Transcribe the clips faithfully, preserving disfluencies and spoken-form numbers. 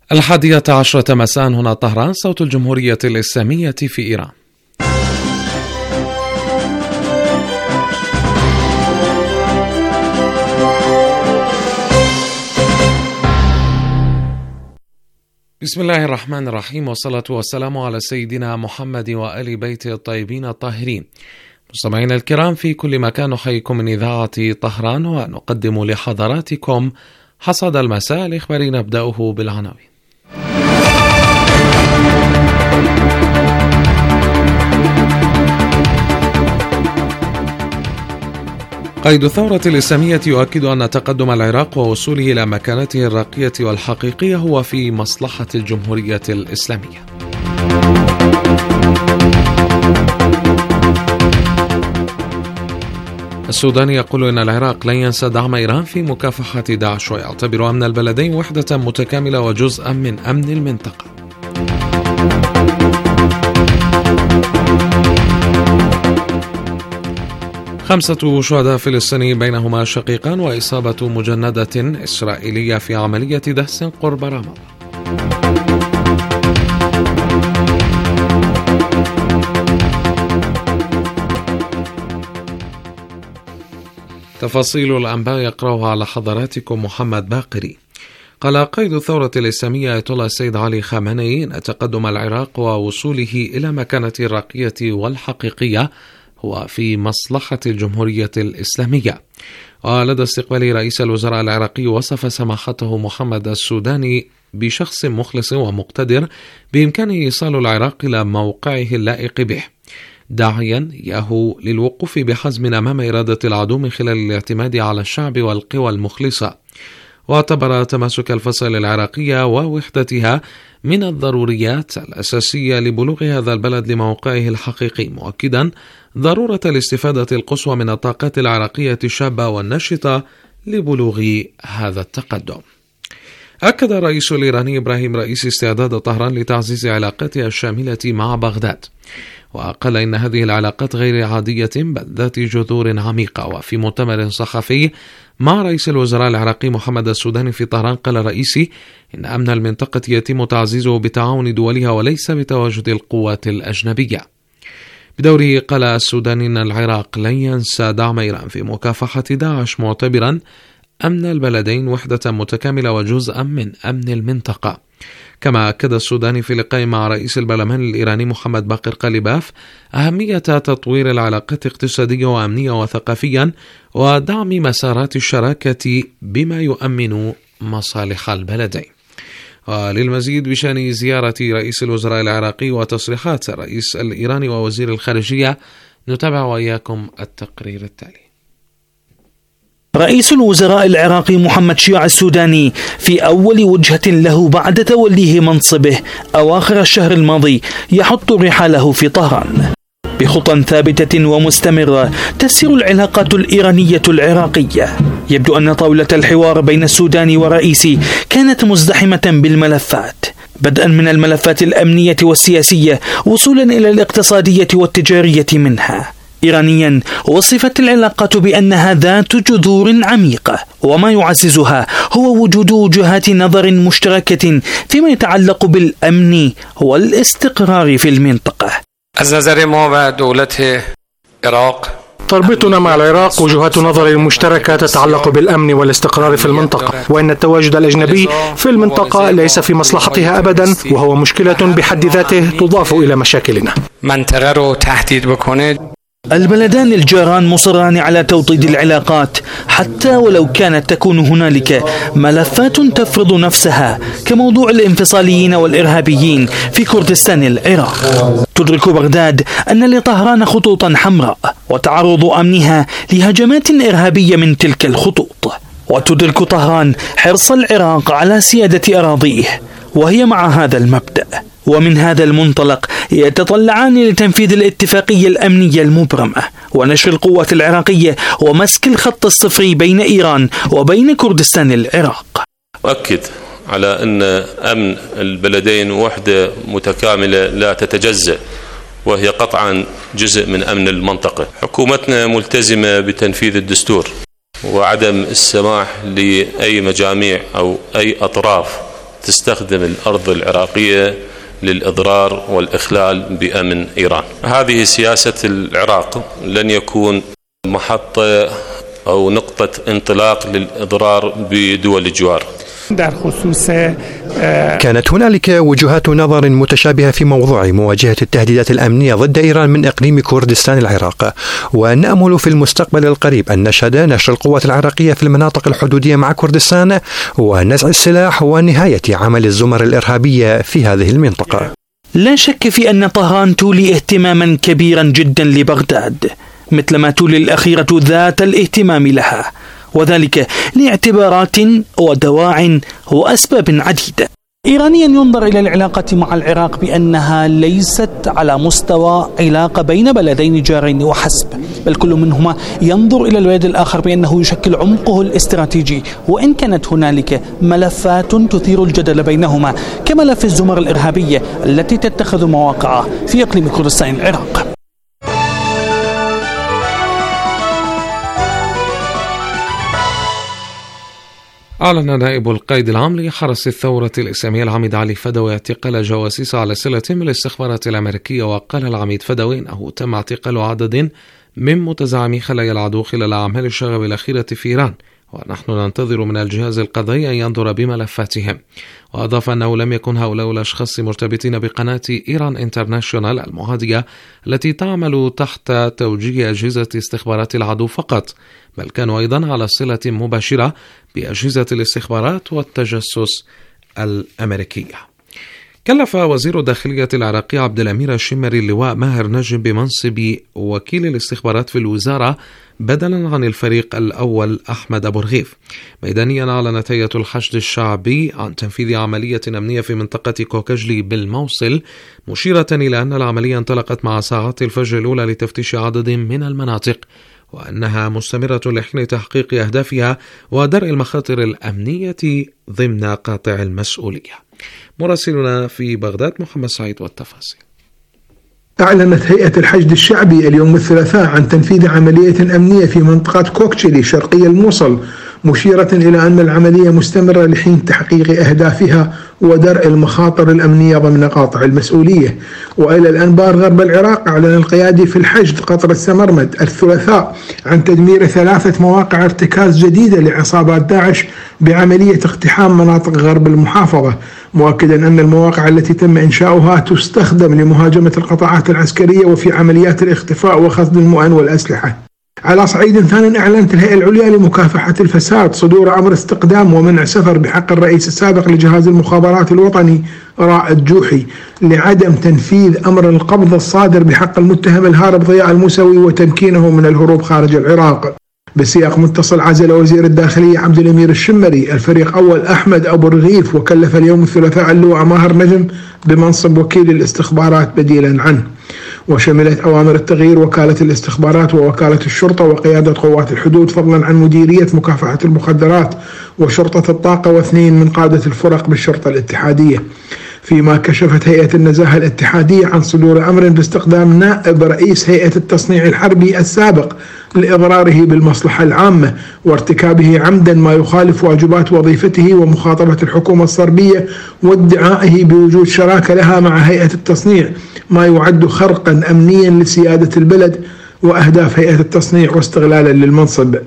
الحادية عشرة مساء هنا طهران، صوت الجمهورية الإسلامية في إيران. بسم الله الرحمن الرحيم، والصلاة والسلام على سيدنا محمد وآل بيته الطيبين الطاهرين. مستمعينا الكرام في كل مكان، نحييكم من إذاعة طهران ونقدم لحضراتكم حصاد المساء الإخباري، نبدأه بالعناوين. قائد الثورة الإسلامية يؤكد أن تقدم العراق ووصوله إلى مكانته الراقية والحقيقية هو في مصلحة الجمهورية الإسلامية. السودان يقول إن العراق لن ينسى دعم إيران في مكافحة داعش، ويعتبر أمن البلدين وحدة متكاملة وجزءا من أمن المنطقة. خمسة شهداء فلسطينيين بينهما شقيقان وإصابة مجندة إسرائيلية في عملية دهس قرب رام الله. تفاصيل الأنباء يقرأها على حضراتكم محمد باقري. قال قائد الثورة الإسلامية آية الله السيد علي خامنئي أن تقدم العراق ووصوله إلى مكانته الراقية والحقيقية هو في مصلحة الجمهورية الإسلامية. ولدى استقبال رئيس الوزراء العراقي، وصف سماحته محمد السوداني بشخص مخلص ومقتدر بإمكانه إيصال العراق إلى موقعه اللائق به، داعيا إياه للوقوف بحزم أمام إرادة العدو من خلال الاعتماد على الشعب والقوى المخلصة. واعتبر تماسك الفصائل العراقية ووحدتها من الضروريات الأساسية لبلوغ هذا البلد لموقعه الحقيقي، مؤكدا ضرورة الاستفادة القصوى من الطاقات العراقية الشابة والنشطة لبلوغ هذا التقدم. أكد الرئيس الإيراني إبراهيم رئيسي استعداد طهران لتعزيز علاقاتها الشاملة مع بغداد، وقال إن هذه العلاقات غير عادية بل ذات جذور عميقة. وفي مؤتمر صحفي مع رئيس الوزراء العراقي محمد السوداني في طهران، قال الرئيسي إن أمن المنطقة يتم تعزيزه بتعاون دولها وليس بتواجد القوات الأجنبية. بدوره قال السوداني إن العراق لن ينسى دعم إيران في مكافحة داعش، معتبرا أمن البلدين وحدة متكاملة وجزءا من أمن المنطقة. كما أكد السوداني في لقاء مع رئيس البرلمان الإيراني محمد باقر قليباف أهمية تطوير العلاقات اقتصادية وأمنية وثقافيا ودعم مسارات الشراكة بما يؤمن مصالح البلدين. وللمزيد بشأن زيارة رئيس الوزراء العراقي وتصريحات الرئيس الإيراني ووزير الخارجية، نتابع وإياكم التقرير التالي. رئيس الوزراء العراقي محمد شيع السوداني في أول وجهة له بعد توليه منصبه أواخر الشهر الماضي يحط رحاله في طهران بخطى ثابتة ومستمرة تسير العلاقات الإيرانية العراقية. يبدو أن طاولة الحوار بين السودان ورئيسي كانت مزدحمة بالملفات، بدءا من الملفات الأمنية والسياسية وصولا إلى الاقتصادية والتجارية منها. إيرانيا وصفت العلاقات بأنها ذات جذور عميقة، وما يعززها هو وجود وجهات نظر مشتركة فيما يتعلق بالأمن والاستقرار في المنطقة. از نظر ما و دولت العراق، تربطنا مع العراق وجهات نظر مشتركة تتعلق بالأمن والاستقرار في المنطقة، وإن التواجد الأجنبي في المنطقة ليس في مصلحتها أبدا، وهو مشكلة بحد ذاته تضاف إلى مشاكلنا. منطقه رو تهدید بکنه. البلدان الجيران مصران على توطيد العلاقات حتى ولو كانت تكون هنالك ملفات تفرض نفسها كموضوع الانفصاليين والإرهابيين في كردستان العراق. تدرك بغداد أن لطهران خطوطا حمراء وتعرض أمنها لهجمات إرهابية من تلك الخطوط، وتدرك طهران حرص العراق على سيادة أراضيه، وهي مع هذا المبدأ ومن هذا المنطلق يتطلعان لتنفيذ الاتفاقية الأمنية المبرمة ونشر القوات العراقية ومسك الخط الصفري بين إيران وبين كردستان العراق. أؤكد على أن أمن البلدين وحدة متكاملة لا تتجزأ، وهي قطعا جزء من أمن المنطقة. حكومتنا ملتزمة بتنفيذ الدستور وعدم السماح لأي مجاميع أو أي أطراف تستخدم الأرض العراقية للإضرار والإخلال بأمن إيران. هذه سياسة العراق لن يكون محطة أو نقطة انطلاق للإضرار بدول الجوار. كانت هنالك وجهات نظر متشابهة في موضوع مواجهة التهديدات الأمنية ضد إيران من إقليم كردستان العراق، ونأمل في المستقبل القريب أن نشهد نشر القوات العراقية في المناطق الحدودية مع كردستان ونزع السلاح ونهاية عمل الزمر الإرهابية في هذه المنطقة. لا شك في أن طهران تولي اهتماما كبيرا جدا لبغداد، مثلما تولي الأخيرة ذات الاهتمام لها، وذلك لاعتبارات ودواع وأسباب عديدة. إيرانيا ينظر إلى العلاقة مع العراق بأنها ليست على مستوى علاقة بين بلدين جارين وحسب، بل كل منهما ينظر إلى البلد الآخر بأنه يشكل عمقه الاستراتيجي، وإن كانت هنالك ملفات تثير الجدل بينهما كملف الزمر الإرهابية التي تتخذ مواقعها في إقليم كردستان العراق. أعلن نائب القائد العام لحرس الثورة الإسلامية العميد علي فدوي اعتقال جواسيس على صلة من الاستخبارات الأمريكية، وقال العميد فدوي أنه تم اعتقال عدد من متزعمي خلايا العدو خلال أعمال الشغب الأخيرة في إيران، ونحن ننتظر من الجهاز القضائي أن ينظر بملفاتهم. وأضاف أنه لم يكن هؤلاء الأشخاص مرتبطين بقناة إيران انترناشونال المهادية التي تعمل تحت توجيه أجهزة استخبارات العدو فقط، بل كانوا أيضا على صلة مباشرة بأجهزة الاستخبارات والتجسس الأمريكية. كلف وزير الداخلية العراقي عبد الأمير الشمري اللواء ماهر نجم بمنصب وكيل الاستخبارات في الوزارة بدلا عن الفريق الأول أحمد أبو رغيف. ميدانيا أعلنت هيئة الحشد الشعبي عن تنفيذ عملية أمنية في منطقة كوكجلي بالموصل، مشيرة إلى أن العملية انطلقت مع ساعات الفجر الأولى لتفتيش عدد من المناطق، وأنها مستمرة لحين تحقيق أهدافها ودرء المخاطر الأمنية ضمن قاطع المسؤولية. مراسلنا في بغداد محمد سعيد والتفاصيل. أعلنت هيئة الحشد الشعبي اليوم الثلاثاء عن تنفيذ عملية أمنية في منطقة كوكجلي شرقي الموصل، مشيرة إلى أن العملية مستمرة لحين تحقيق أهدافها ودرء المخاطر الأمنية ضمن قاطع المسؤولية. وإلى الأنبار غرب العراق، أعلن القيادي في الحشد قطر السمرمد الثلاثاء عن تدمير ثلاثة مواقع ارتكاز جديدة لعصابات داعش بعملية اقتحام مناطق غرب المحافظة، مؤكدا أن المواقع التي تم إنشاؤها تستخدم لمهاجمة القطاعات العسكرية وفي عمليات الاختفاء وخزن المؤن والأسلحة. على صعيد ثاني، أعلنت الهيئة العليا لمكافحة الفساد صدور أمر استقدام ومنع سفر بحق الرئيس السابق لجهاز المخابرات الوطني رائد جوحي لعدم تنفيذ أمر القبض الصادر بحق المتهم الهارب ضياء الموسوي وتمكينه من الهروب خارج العراق. بسياق متصل، عزل وزير الداخلية عبد الأمير الشمري الفريق أول أحمد أبو رغيف، وكلف اليوم الثلاثاء اللواء ماهر نجم بمنصب وكيل الاستخبارات بديلا عنه. وشملت أوامر التغيير وكالة الاستخبارات ووكالة الشرطة وقيادة قوات الحدود، فضلا عن مديرية مكافحة المخدرات وشرطة الطاقة واثنين من قادة الفرق بالشرطة الاتحادية. فيما كشفت هيئة النزاهة الاتحادية عن صدور أمر باستخدام نائب رئيس هيئة التصنيع الحربي السابق لإضراره بالمصلحة العامة وارتكابه عمدا ما يخالف واجبات وظيفته ومخاطبة الحكومة الصربية وادعائه بوجود شراكة لها مع هيئة التصنيع، ما يعد خرقا أمنيا لسيادة البلد وأهداف هيئة التصنيع واستغلالا للمنصب.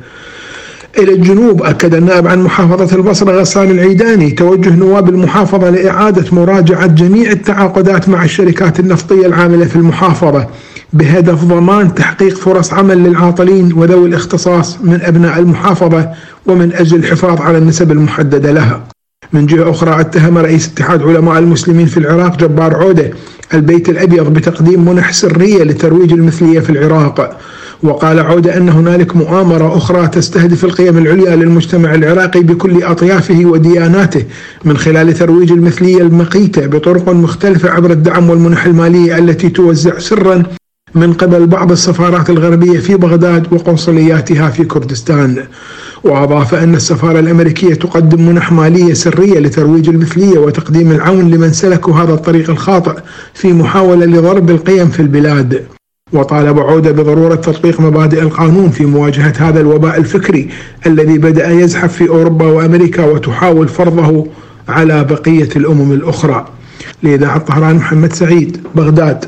إلى الجنوب، أكد النائب عن محافظة البصرة غسان العيداني توجه نواب المحافظة لإعادة مراجعة جميع التعاقدات مع الشركات النفطية العاملة في المحافظة بهدف ضمان تحقيق فرص عمل للعاطلين وذوي الاختصاص من أبناء المحافظة ومن أجل الحفاظ على النسب المحددة لها. من جهة أخرى، اتهم رئيس اتحاد علماء المسلمين في العراق جبار عودة البيت الأبيض بتقديم منح سرية لترويج المثلية في العراق. وقال عودة أن هنالك مؤامرة أخرى تستهدف القيم العليا للمجتمع العراقي بكل أطيافه ودياناته من خلال ترويج المثلية المقيتة بطرق مختلفة عبر الدعم والمنح المالية التي توزع سرا من قبل بعض السفارات الغربية في بغداد وقنصلياتها في كردستان. وأضاف أن السفارة الأمريكية تقدم منح مالية سرية لترويج المثلية وتقديم العون لمن سلكوا هذا الطريق الخاطئ في محاولة لضرب القيم في البلاد. وطالب عودة بضرورة تطبيق مبادئ القانون في مواجهة هذا الوباء الفكري الذي بدأ يزحف في أوروبا وأمريكا وتحاول فرضه على بقية الأمم الأخرى. لإذاعة طهران محمد سعيد، بغداد.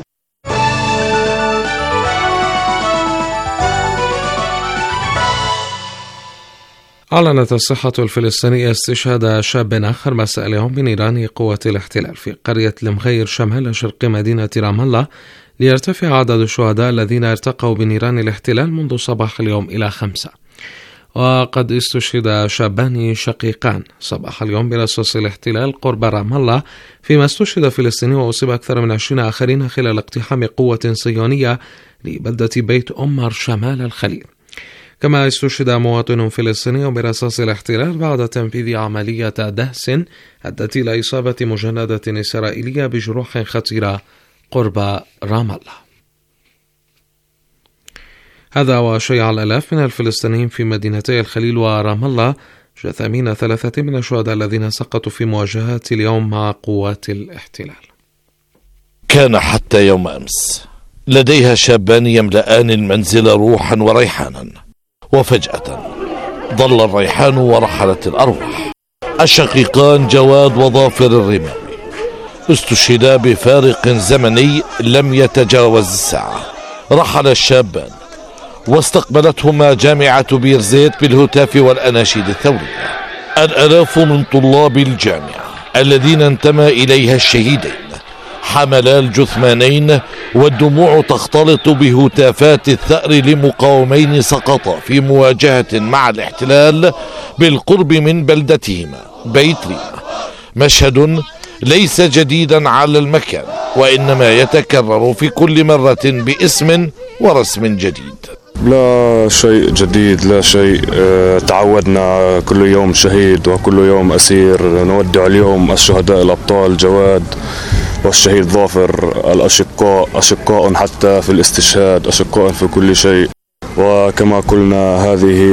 أعلنت الصحة الفلسطينية استشهاد شاب آخر مساء اليوم بنيران قوة الاحتلال في قرية المغير شمال شرق مدينة رام الله، ليرتفع عدد الشهداء الذين ارتقوا بنيران الاحتلال منذ صباح اليوم إلى خمسة. وقد استشهد شابان شقيقان صباح اليوم برصاص الاحتلال قرب رام الله، فيما استشهد فلسطيني وأصيب أكثر من عشرين آخرين خلال اقتحام قوة صهيونية لبلدة بيت أمر شمال الخليل. كما استشهد مواطن فلسطيني برصاص الاحتلال بعد تنفيذ عملية دهس أدت إلى إصابة مجندة إسرائيلية بجروح خطيرة قرب رام الله. هذا وشيع الآلاف من الفلسطينيين في مدينتي الخليل ورام الله جثامين ثلاثة من الشهداء الذين سقطوا في مواجهات اليوم مع قوات الاحتلال. كان حتى يوم أمس لديها شابان يملأان المنزل روحا وريحانا، وفجأة ضل الريحان ورحلت الأرواح. الشقيقان جواد وظافر الرماوي استشهدا بفارق زمني لم يتجاوز الساعة. رحل الشابان واستقبلتهما جامعة بيرزيت بالهتاف والأناشيد الثورية. الآلاف من طلاب الجامعة الذين انتمى إليها الشهيدين حملا الجثمانين، والدموع تختلط بهتافات الثأر لمقاومين سقطا في مواجهة مع الاحتلال بالقرب من بلدتهما بيت ريما. مشهد ليس جديدا على المكان، وإنما يتكرر في كل مرة باسم ورسم جديد. لا شيء جديد، لا شيء. اه تعودنا كل يوم شهيد وكل يوم أسير. نودع اليوم الشهداء الأبطال جواد والشهيد ظافر، الأشقاء أشقاء حتى في الاستشهاد، أشقاء في كل شيء. وكما قلنا هذه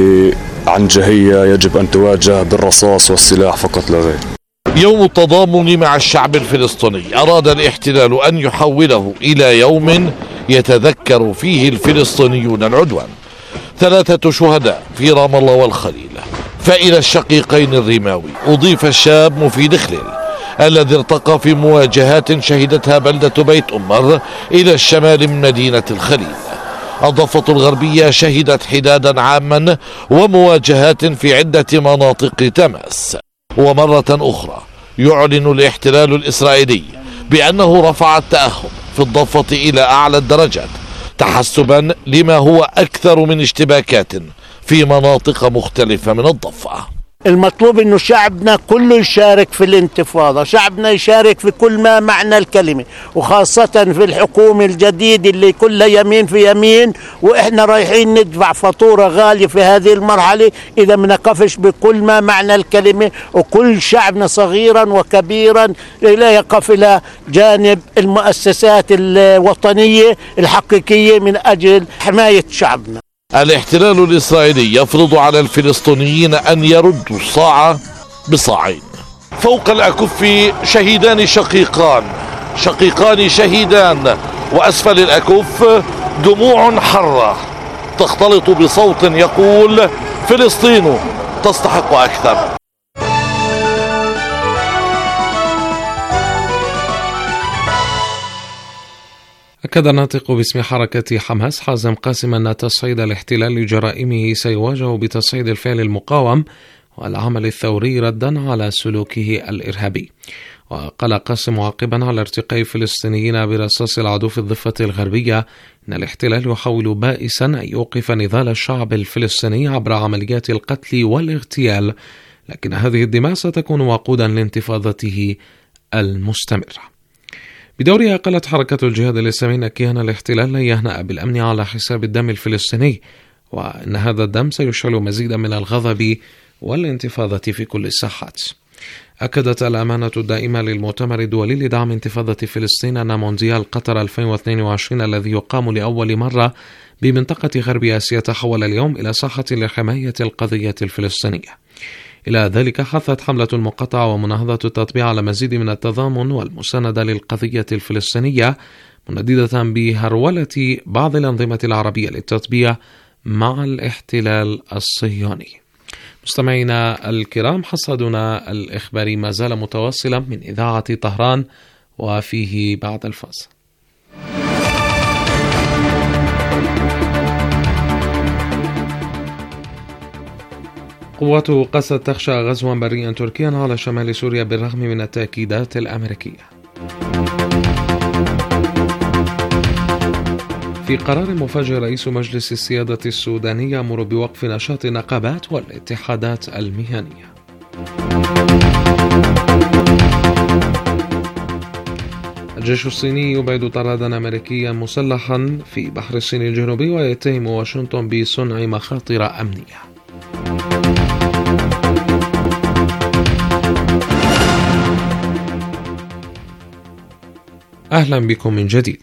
عنجهية يجب أن تواجه بالرصاص والسلاح فقط لا غير. يوم التضامن مع الشعب الفلسطيني أراد الاحتلال أن يحوله إلى يوم يتذكر فيه الفلسطينيون العدوان. ثلاثة شهداء في رام الله والخليل. فإلى الشقيقين الرماوي أضيف الشاب مفيد خليل الذي ارتقى في مواجهات شهدتها بلدة بيت أمر إلى الشمال من مدينة الخليل. الضفة الغربية شهدت حدادا عاما ومواجهات في عدة مناطق تماس. ومرة أخرى يعلن الاحتلال الإسرائيلي بأنه رفع التأهب في الضفة إلى أعلى الدرجات تحسبا لما هو أكثر من اشتباكات في مناطق مختلفة من الضفة. المطلوب انه شعبنا كله يشارك في الانتفاضة، شعبنا يشارك في كل ما معنى الكلمة، وخاصة في الحكومة الجديدة اللي كلها يمين في يمين، واحنا رايحين ندفع فاتورة غالية في هذه المرحلة اذا ما نقفش بكل ما معنى الكلمة، وكل شعبنا صغيرا وكبيرا لا يقف الى جانب المؤسسات الوطنية الحقيقية من اجل حماية شعبنا. الاحتلال الإسرائيلي يفرض على الفلسطينيين أن يردوا الصاع بصاعين. فوق الأكف شهيدان شقيقان شقيقان شهيدان، وأسفل الأكف دموع حرة تختلط بصوت يقول فلسطين تستحق أكثر. أكد الناطق باسم حركة حماس حازم قاسم أن تصعيد الاحتلال لجرائمه سيواجه بتصعيد الفعل المقاوم والعمل الثوري ردا على سلوكه الإرهابي. وقال قاسم معقبا على ارتقاء الفلسطينيين برصاص العدو في الضفة الغربية أن الاحتلال يحاول بائسا أن يوقف نضال الشعب الفلسطيني عبر عمليات القتل والاغتيال، لكن هذه الدماء ستكون وقودا لانتفاضته المستمرة. بدورها قالت حركة الجهاد الإسلامي أن كيان الاحتلال لن يهنأ بالأمن على حساب الدم الفلسطيني، وأن هذا الدم سيشعل مزيدا من الغضب والانتفاضة في كل الساحات. أكدت الأمانة الدائمة للمؤتمر الدولي لدعم انتفاضة فلسطين أن مونديال قطر ألفين واثنين وعشرين الذي يقام لأول مرة بمنطقة غرب آسيا تحول اليوم إلى ساحة لحماية القضية الفلسطينية. إلى ذلك حثت حملة المقاطعة ومناهضة التطبيع على مزيد من التضامن والمساندة للقضية الفلسطينية، منددة بهرولة بعض الأنظمة العربية للتطبيع مع الاحتلال الصهيوني. مستمعينا الكرام، حصادنا الإخباري ما زال متواصلا من إذاعة طهران، وفيه بعد الفاصل. قوات قسد تخشى غزوا بريا تركيا على شمال سوريا بالرغم من التأكيدات الأمريكية. في قرار مفاجئ رئيس مجلس السيادة السوداني يأمر بوقف نشاط النقابات والاتحادات المهنية. الجيش الصيني يبعد طرادا أمريكيا مسلحا في بحر الصين الجنوبي ويتهم واشنطن بصنع مخاطر أمنية. أهلا بكم من جديد.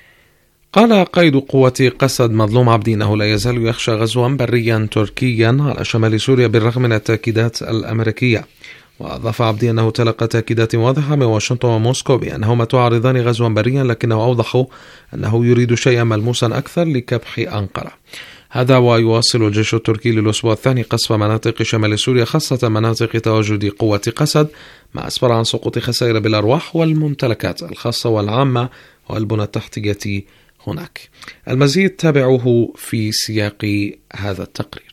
قال قائد قوة قسد مظلوم عبدي أنه لا يزال يخشى غزوا بريا تركيا على شمال سوريا بالرغم من التأكيدات الأمريكية. وأضاف عبدي أنه تلقى تأكيدات واضحة من واشنطن وموسكو بأنهما تعارضان غزوا بريا، لكنه أوضحوا أنه يريد شيئا ملموسا أكثر لكبح أنقرة. هذا ويواصل الجيش التركي للأسبوع الثاني قصف مناطق شمال سوريا خاصة مناطق تواجد قوة قسد، ما أسفر عن سقوط خسائر بالأرواح والممتلكات الخاصة والعامة والبنى التحتية هناك. المزيد تابعوه في سياق هذا التقرير.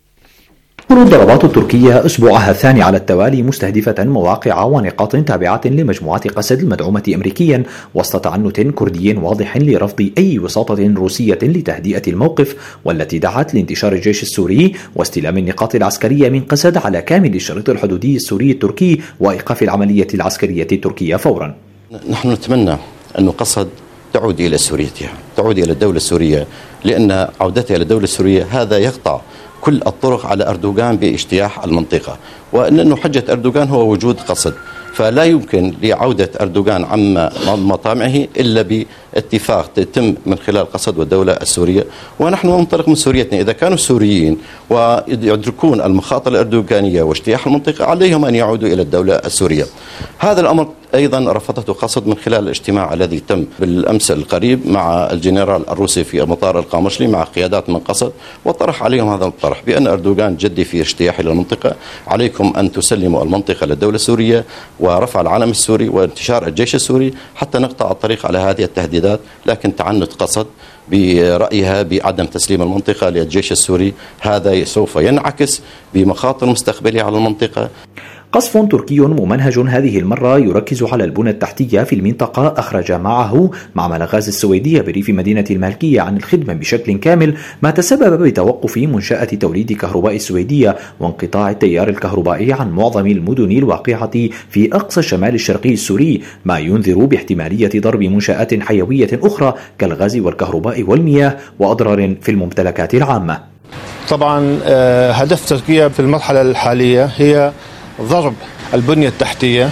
تمر الضربات التركية أسبوعها الثاني على التوالي مستهدفة مواقع ونقاط تابعة لمجموعة قسد المدعومة أمريكيا وسط تعنت كردي واضح لرفض أي وساطة روسية لتهدئة الموقف، والتي دعت لانتشار الجيش السوري واستلام النقاط العسكرية من قسد على كامل الشريط الحدودي السوري التركي وإيقاف العملية العسكرية التركية فورا. نحن نتمنى أن قسد تعود إلى سوريتها، تعود إلى الدولة السورية، لأن عودتها إلى الدولة السورية هذا يقطع كل الطرق على أردوغان باجتياح المنطقة، وأنه حجة أردوغان هو وجود قسد، فلا يمكن لعودة أردوغان عما مطامعه إلا باتفاق تتم من خلال قسد والدولة السورية. ونحن ننطلق من سوريتنا، إذا كانوا السوريين ويدركون المخاطر الأردوغانية واجتياح المنطقة عليهم أن يعودوا إلى الدولة السورية. هذا الأمر أيضا رفضته قسد من خلال الاجتماع الذي تم بالأمس القريب مع الجنرال الروسي في مطار القامشلي مع قيادات من قسد، وطرح عليهم هذا الطرح بأن أردوغان جدي في اجتياح المنطقة، عليكم أن تسلموا المنطقة للدولة السورية ورفع العلم السوري وانتشار الجيش السوري حتى نقطع الطريق على هذه التهديدات. لكن تعنت قسد برأيها بعدم تسليم المنطقة للجيش السوري هذا سوف ينعكس بمخاطر مستقبلية على المنطقة. قصف تركي ممنهج هذه المرة يركز على البنى التحتية في المنطقة أخرج معه معمل غاز السويدية بريف مدينة المالكية عن الخدمة بشكل كامل، ما تسبب بتوقف منشأة توليد كهرباء السويدية وانقطاع التيار الكهربائي عن معظم المدن الواقعة في أقصى الشمال الشرقي السوري، ما ينذر باحتمالية ضرب منشآت حيوية أخرى كالغاز والكهرباء والمياه وأضرار في الممتلكات العامة. طبعا هدف تركيا في المرحلة الحالية هي ضرب البنية التحتية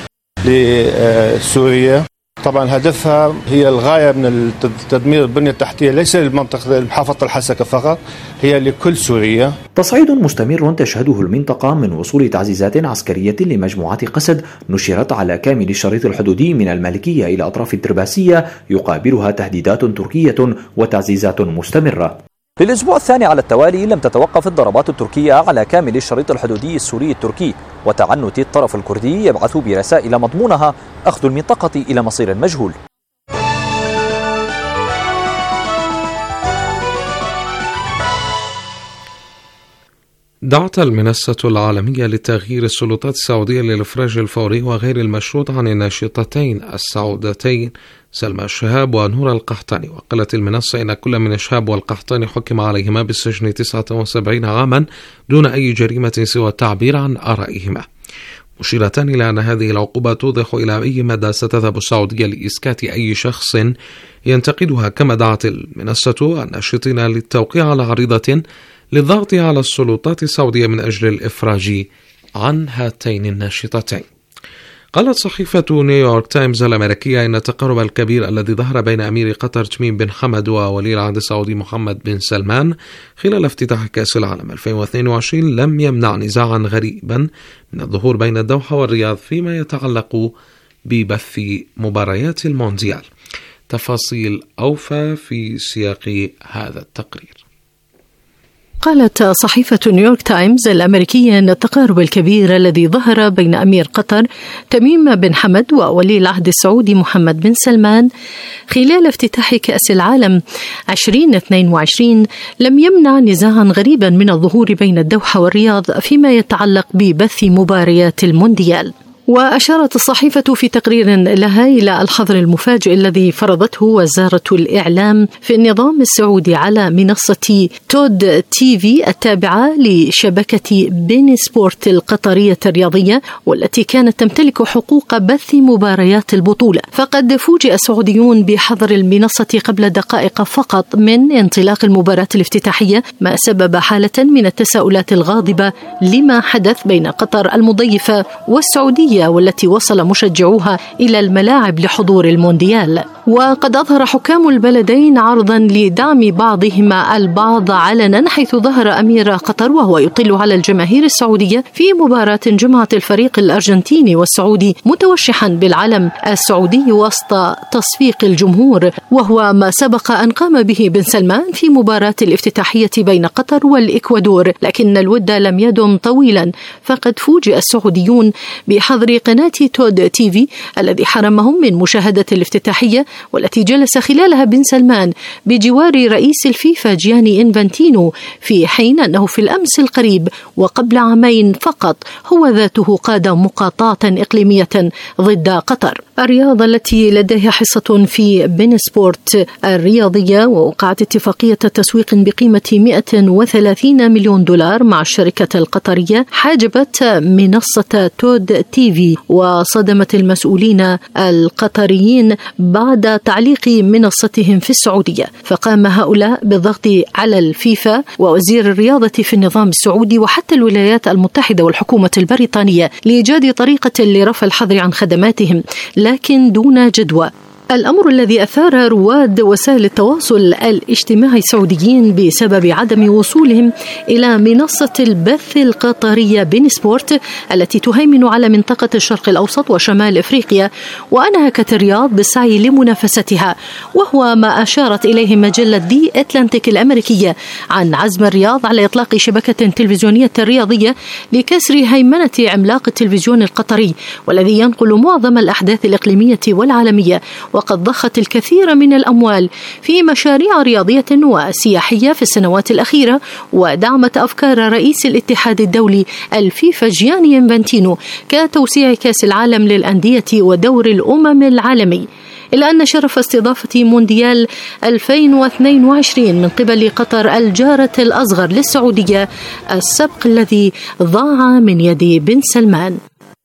لسوريا. طبعا هدفها هي الغاية من تدمير البنية التحتية ليس للمنطقة محافظة الحسكة فقط، هي لكل سوريا. تصعيد مستمر تشهده المنطقة من وصول تعزيزات عسكرية لمجموعة قسد نشرت على كامل الشريط الحدودي من المالكية إلى أطراف الترباسية، يقابلها تهديدات تركية وتعزيزات مستمرة. في الأسبوع الثاني على التوالي لم تتوقف الضربات التركية على كامل الشريط الحدودي السوري التركي، وتعنت الطرف الكردي يبعث برسائل مضمونها أخذ المنطقة إلى مصير مجهول. دعت المنصة العالمية لتغيير السلطات السعودية للإفراج الفوري وغير المشروط عن الناشطتين السعودتين سلمى الشهاب ونور القحطاني. وقالت المنصة إن كل من الشهاب والقحطاني حكم عليهما بالسجن تسعة وسبعين عاما دون أي جريمة سوى التعبير عن آرائهما، مشيرة إلى أن هذه العقوبة توضح إلى أي مدى ستذهب السعودية لإسكات أي شخص ينتقدها. كما دعت المنصة الناشطين للتوقيع على عريضة للضغط على السلطات السعودية من أجل الإفراج عن هاتين الناشطتين. قالت صحيفة نيويورك تايمز الأمريكية إن التقارب الكبير الذي ظهر بين أمير قطر تميم بن حمد وولي العهد السعودي محمد بن سلمان خلال افتتاح كأس العالم ألفين واثنين وعشرين لم يمنع نزاعا غريبا من الظهور بين الدوحة والرياض فيما يتعلق ببث مباريات المونديال. تفاصيل أوفى في سياق هذا التقرير. قالت صحيفة نيويورك تايمز الأمريكية أن التقارب الكبير الذي ظهر بين أمير قطر تميم بن حمد وولي العهد السعودي محمد بن سلمان خلال افتتاح كأس العالم عشرين اثنين وعشرين لم يمنع نزاعا غريبا من الظهور بين الدوحة والرياض فيما يتعلق ببث مباريات المونديال. وأشارت الصحيفة في تقرير لها إلى الحظر المفاجئ الذي فرضته وزارة الإعلام في النظام السعودي على منصة تود تي في التابعة لشبكة بين سبورت القطرية الرياضية والتي كانت تمتلك حقوق بث مباريات البطولة. فقد فوجئ السعوديون بحظر المنصة قبل دقائق فقط من انطلاق المباراة الافتتاحية، ما سبب حالة من التساؤلات الغاضبة لما حدث بين قطر المضيفة والسعودية والتي وصل مشجعوها إلى الملاعب لحضور المونديال. وقد أظهر حكام البلدين عرضا لدعم بعضهما البعض علنا، حيث ظهر أمير قطر وهو يطل على الجماهير السعودية في مباراة جمعت الفريق الأرجنتيني والسعودي متوشحا بالعلم السعودي وسط تصفيق الجمهور، وهو ما سبق أن قام به بن سلمان في مباراة الافتتاحية بين قطر والإكوادور، لكن الود لم يدم طويلا فقد فوجئ السعوديون بحظر قناة تود تي في الذي حرمهم من مشاهدة الافتتاحية والتي جلس خلالها بن سلمان بجوار رئيس الفيفا جياني إنفانتينو، في حين أنه في الأمس القريب وقبل عامين فقط هو ذاته قاد مقاطعة إقليمية ضد قطر. الرياضة التي لديها حصة في بين سبورت الرياضية ووقعت اتفاقية تسويق بقيمة مئة وثلاثين مليون دولار مع الشركة القطرية حاجبت منصة تود تي في وصدمت المسؤولين القطريين بعد تعليق منصتهم في السعودية. فقام هؤلاء بالضغط على الفيفا ووزير الرياضة في النظام السعودي وحتى الولايات المتحدة والحكومة البريطانية لإيجاد طريقة لرفع الحظر عن خدماتهم، لكن دون جدوى. الأمر الذي أثار رواد وسائل التواصل الاجتماعي السعوديين بسبب عدم وصولهم إلى منصة البث القطرية بين سبورت التي تهيمن على منطقة الشرق الأوسط وشمال إفريقيا وأنهكت الرياض بالسعي لمنافستها، وهو ما أشارت إليه مجلة دي أتلانتيك الأمريكية عن عزم الرياض على إطلاق شبكة تلفزيونية رياضية لكسر هيمنة عملاق التلفزيون القطري والذي ينقل معظم الأحداث الإقليمية والعالمية، وقد ضخت الكثير من الأموال في مشاريع رياضية وسياحية في السنوات الأخيرة، ودعمت أفكار رئيس الاتحاد الدولي الفيفا جياني إنفانتينو كتوسيع كأس العالم للأندية ودور الأمم العالمي، إلا أن شرف استضافة مونديال ألفين واثنين وعشرين من قبل قطر الجارة الأصغر للسعودية السبق الذي ضاع من يد بن سلمان.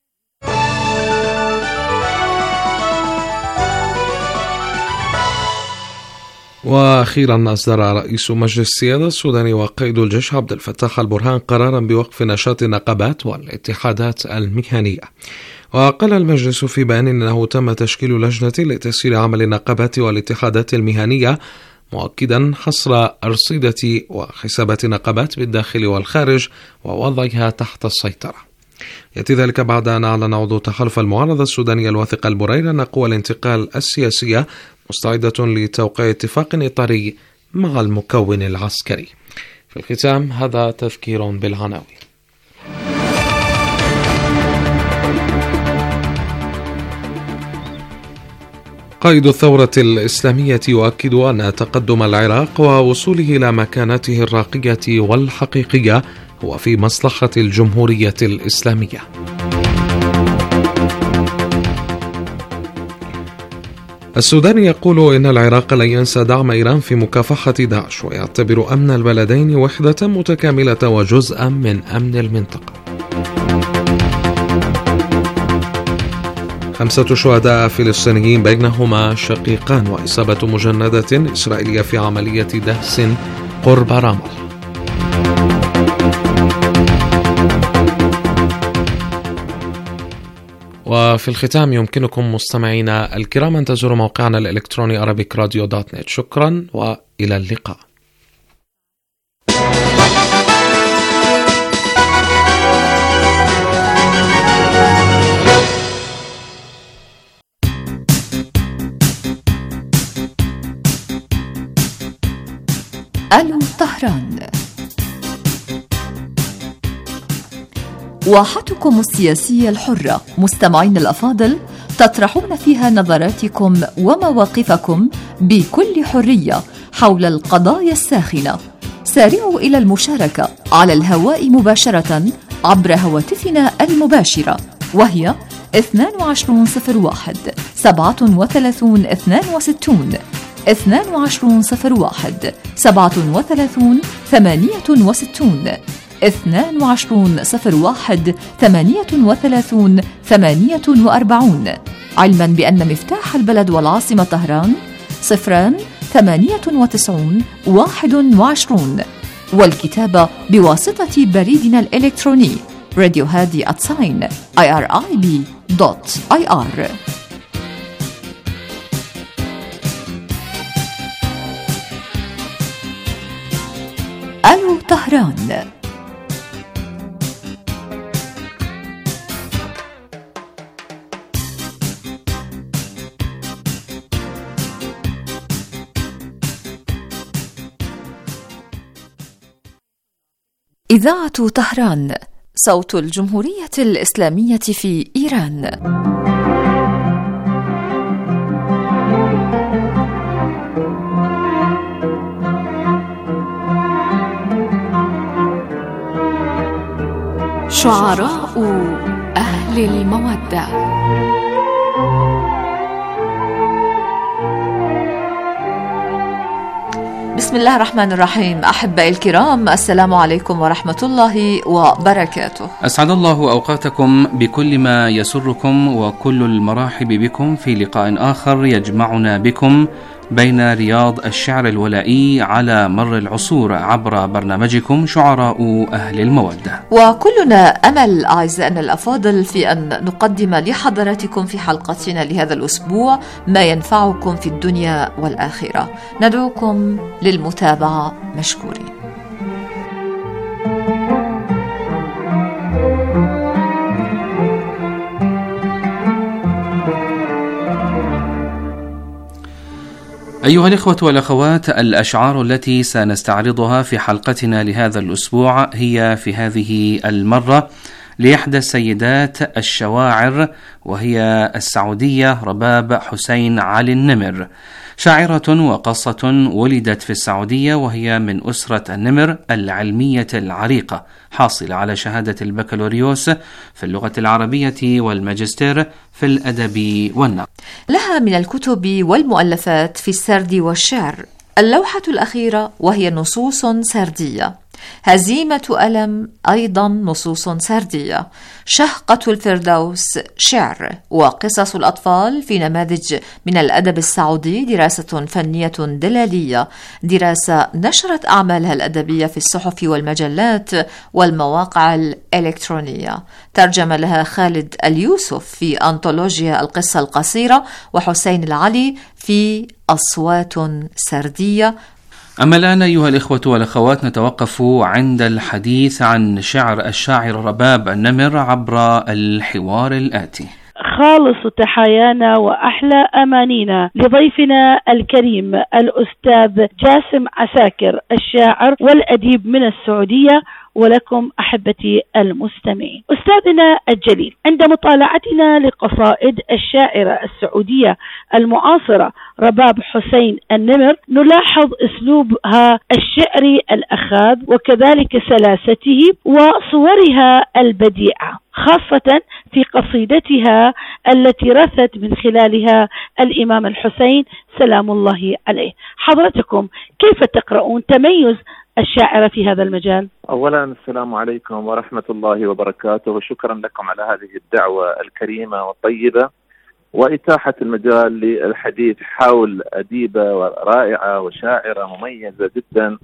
وأخيرا أصدر رئيس مجلس السيادة السوداني وقائد الجيش عبد الفتاح البرهان قرارا بوقف نشاط النقابات والاتحادات المهنية. وقال المجلس في بيان أنه تم تشكيل لجنة لتسيير عمل النقابات والاتحادات المهنية، مؤكدا حصر أرصدة وحسابات النقابات بالداخل والخارج ووضعها تحت السيطرة. يأتي ذلك بعد أن أعلن عضو تحالف المعارضة السودانية الواثق البريري أن قوى الانتقال السياسية مستعدة لتوقيع اتفاق إطاري مع المكون العسكري. في الختام هذا تذكير بالعناوين. قائد الثورة الإسلامية يؤكد أن تقدم العراق ووصوله إلى مكانته الراقية والحقيقية هو في مصلحة الجمهورية الإسلامية. السوداني يقول إن العراق لن ينسى دعم إيران في مكافحة داعش، ويعتبر أمن البلدين وحدة متكاملة وجزءا من أمن المنطقة. خمسة شهداء فلسطينيين بينهما شقيقان وإصابة مجندة إسرائيلية في عملية دهس قرب رام الله. وفي الختام يمكنكم مستمعينا الكرام أن تزوروا موقعنا الإلكتروني أرابيك راديو دوت نت. شكرا وإلى اللقاء. ألو طهران. واحتكم السياسية الحرة. مستمعين الأفاضل، تطرحون فيها نظراتكم ومواقفكم بكل حرية حول القضايا الساخنة. سارعوا إلى المشاركة على الهواء مباشرة عبر هواتفنا المباشرة، وهي اثنان وعشرون صفر واحد سبعة وثلاثون اثنان وستون، اثنان وعشرون صفر واحد سبعة وثلاثون ثمانية وستون، اثنان وعشرون صفر واحد ثمانية وثلاثون ثمانية وأربعون، علما بأن مفتاح البلد والعاصمة طهران صفران ثمانية وتسعون واحد وعشرون، والكتابة بواسطة بريدنا الإلكتروني راديو هادي آت ساين آي آر آي بي دوت آي آر. ألو طهران. إذاعة طهران، صوت الجمهورية الإسلامية في إيران. شعراء أهل المودة. بسم الله الرحمن الرحيم. أحبائي الكرام، السلام عليكم ورحمة الله وبركاته. أسعد الله أوقاتكم بكل ما يسركم، وكل المراحب بكم في لقاء آخر يجمعنا بكم بين رياض الشعر الولائي على مر العصور عبر برنامجكم شعراء أهل المودة. وكلنا أمل أعزائنا الأفاضل في أن نقدم لحضراتكم في حلقتنا لهذا الأسبوع ما ينفعكم في الدنيا والآخرة. ندعوكم للمتابعة مشكورين. أيها الإخوة والأخوات، الأشعار التي سنستعرضها في حلقتنا لهذا الأسبوع هي في هذه المرة لإحدى السيدات الشواعر، وهي السعودية رباب حسين علي النمر، شاعرة وقصة ولدت في السعودية، وهي من أسرة النمر العلمية العريقة، حاصلة على شهادة البكالوريوس في اللغة العربية والماجستير في الأدب والنقد. لها من الكتب والمؤلفات في السرد والشعر اللوحة الأخيرة وهي نصوص سردية، هزيمة ألم أيضا نصوص سردية، شهقة الفردوس شعر، وقصص الأطفال في نماذج من الأدب السعودي، دراسة فنية دلالية، دراسة نشرت أعمالها الأدبية في الصحف والمجلات والمواقع الإلكترونية، ترجم لها خالد اليوسف في أنطولوجيا القصة القصيرة، وحسين العلي في أصوات سردية. أما الآن أيها الإخوة والأخوات نتوقف عند الحديث عن شعر الشاعر رباب النمر عبر الحوار الآتي. خالص تحايانا وأحلى أمانينا لضيفنا الكريم الأستاذ جاسم عساكر، الشاعر والأديب من السعودية، ولكم أحبتي المستمعين. أستاذنا الجليل، عند مطالعتنا لقصائد الشاعرة السعودية المعاصرة رباب حسين النمر نلاحظ أسلوبها الشعري الأخاذ، وكذلك سلاسته وصورها البديعة، خاصة في قصيدتها التي رثت من خلالها الإمام الحسين سلام الله عليه. حضرتكم كيف تقرؤون تميز الشاعرة في هذا المجال؟ أولا السلام عليكم ورحمة الله وبركاته، وشكرا لكم على هذه الدعوة الكريمة والطيبة وإتاحة المجال للحديث حول أديبة رائعة وشاعرة مميزة جدا،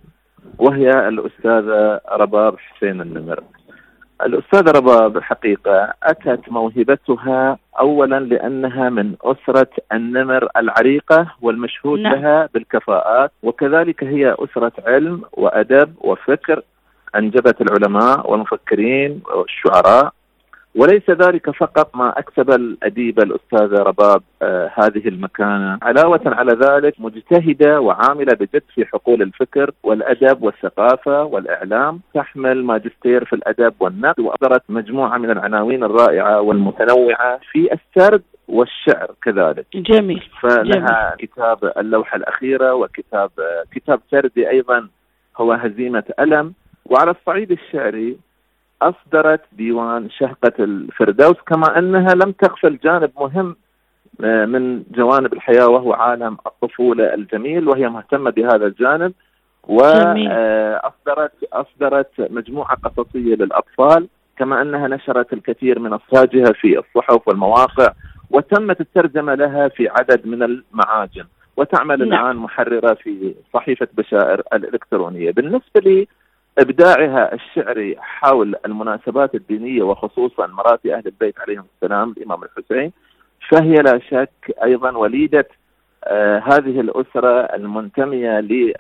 وهي الأستاذة رباب حسين النمر. الأستاذة رباب الحقيقة أتت موهبتها أولا لأنها من أسرة النمر العريقة والمشهود نعم. لها بالكفاءات، وكذلك هي أسرة علم وأدب وفكر، أنجبت العلماء والمفكرين والشعراء، وليس ذلك فقط ما أكسب الأديبة الأستاذة رباب آه هذه المكانة، علاوة على ذلك مجتهدة وعاملة بجد في حقول الفكر والأدب والثقافة والإعلام، تحمل ماجستير في الأدب والنقد، وأصدرت مجموعة من العناوين الرائعة والمتنوعة في السرد والشعر كذلك. جميل. فلها جميل. كتاب اللوحة الأخيرة، وكتاب آه كتاب سردي أيضا هو هزيمة ألم. وعلى الصعيد الشعري أصدرت ديوان شهقة الفردوس، كما أنها لم تغفل جانب مهم من جوانب الحياة وهو عالم الطفولة الجميل، وهي مهتمة بهذا الجانب. وأصدرت أصدرت مجموعة قصصية للأطفال، كما أنها نشرت الكثير من أصفاجها في الصحف والمواقع، وتمت الترجمة لها في عدد من المعاجم، وتعمل نعم. الآن محررة في صحيفة بشائر الإلكترونية. بالنسبة لي إبداعها الشعري حول المناسبات الدينية وخصوصا مراتي أهل البيت عليهم السلام الإمام الحسين، فهي لا شك أيضا وليدة آه هذه الأسرة المنتمية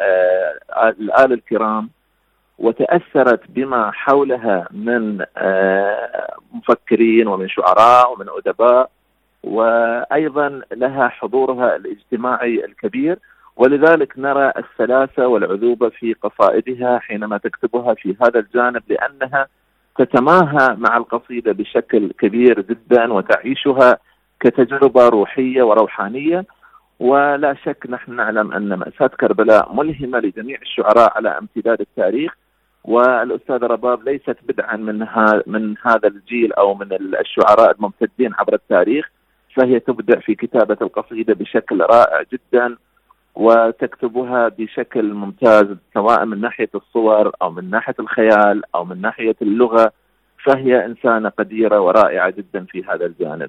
للآل الكرام، وتأثرت بما حولها من آه مفكرين ومن شعراء ومن أدباء، وأيضا لها حضورها الاجتماعي الكبير، ولذلك نرى السلاسة والعذوبة في قصائدها حينما تكتبها في هذا الجانب، لأنها تتماهى مع القصيدة بشكل كبير جدا وتعيشها كتجربة روحية وروحانية. ولا شك نحن نعلم أن مأساة كربلاء ملهمة لجميع الشعراء على امتداد التاريخ، والأستاذة رباب ليست بدعا من, من هذا الجيل أو من الشعراء الممتدين عبر التاريخ، فهي تبدع في كتابة القصيدة بشكل رائع جدا، وتكتبها بشكل ممتاز سواء من ناحية الصور أو من ناحية الخيال أو من ناحية اللغة، فهي إنسانة قديرة ورائعة جدا في هذا الجانب.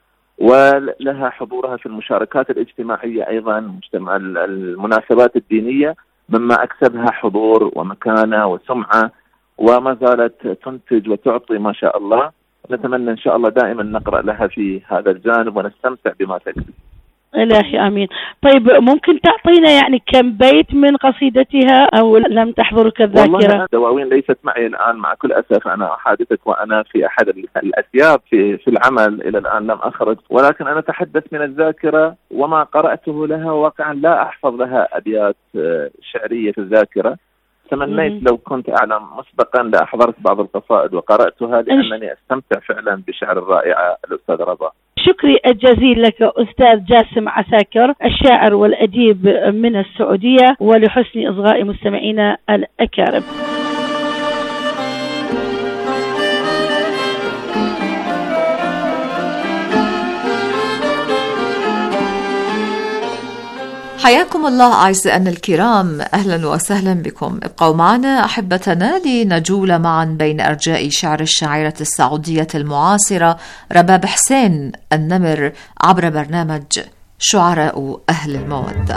ولها حضورها في المشاركات الاجتماعية أيضا، مجتمع المناسبات الدينية، مما أكسبها حضور ومكانة وسمعة، وما زالت تنتج وتعطي ما شاء الله. نتمنى إن شاء الله دائما نقرأ لها في هذا الجانب ونستمتع بما تكتب. إلهي آمين. طيب ممكن تعطينا يعني كم بيت من قصيدتها أو لم تحضرك الذاكرة؟ والله الدواوين ليست معي الآن مع كل أسف، أنا أحادثك وأنا في أحد الأثياب في, في العمل، إلى الآن لم أخرج، ولكن أنا أتحدث من الذاكرة وما قرأته لها. واقعا لا أحفظ لها أبيات شعرية في الذاكرة، تمنيت لو كنت أعلم مسبقا لأحضرت بعض القصائد وقرأتها، لأنني أستمتع فعلا بشعر الرائعة الأستاذ رباب. شكري الجزيل لك أستاذ جاسم عساكر، الشاعر والأديب من السعودية، ولحسن إصغاء مستمعينا الأكارم. حياكم الله أعزائنا الكرام، أهلا وسهلا بكم. ابقوا معنا أحبتنا لنجول معا بين أرجاء شعر الشاعرة السعودية المعاصرة رباب حسين النمر عبر برنامج شعراء أهل المودة.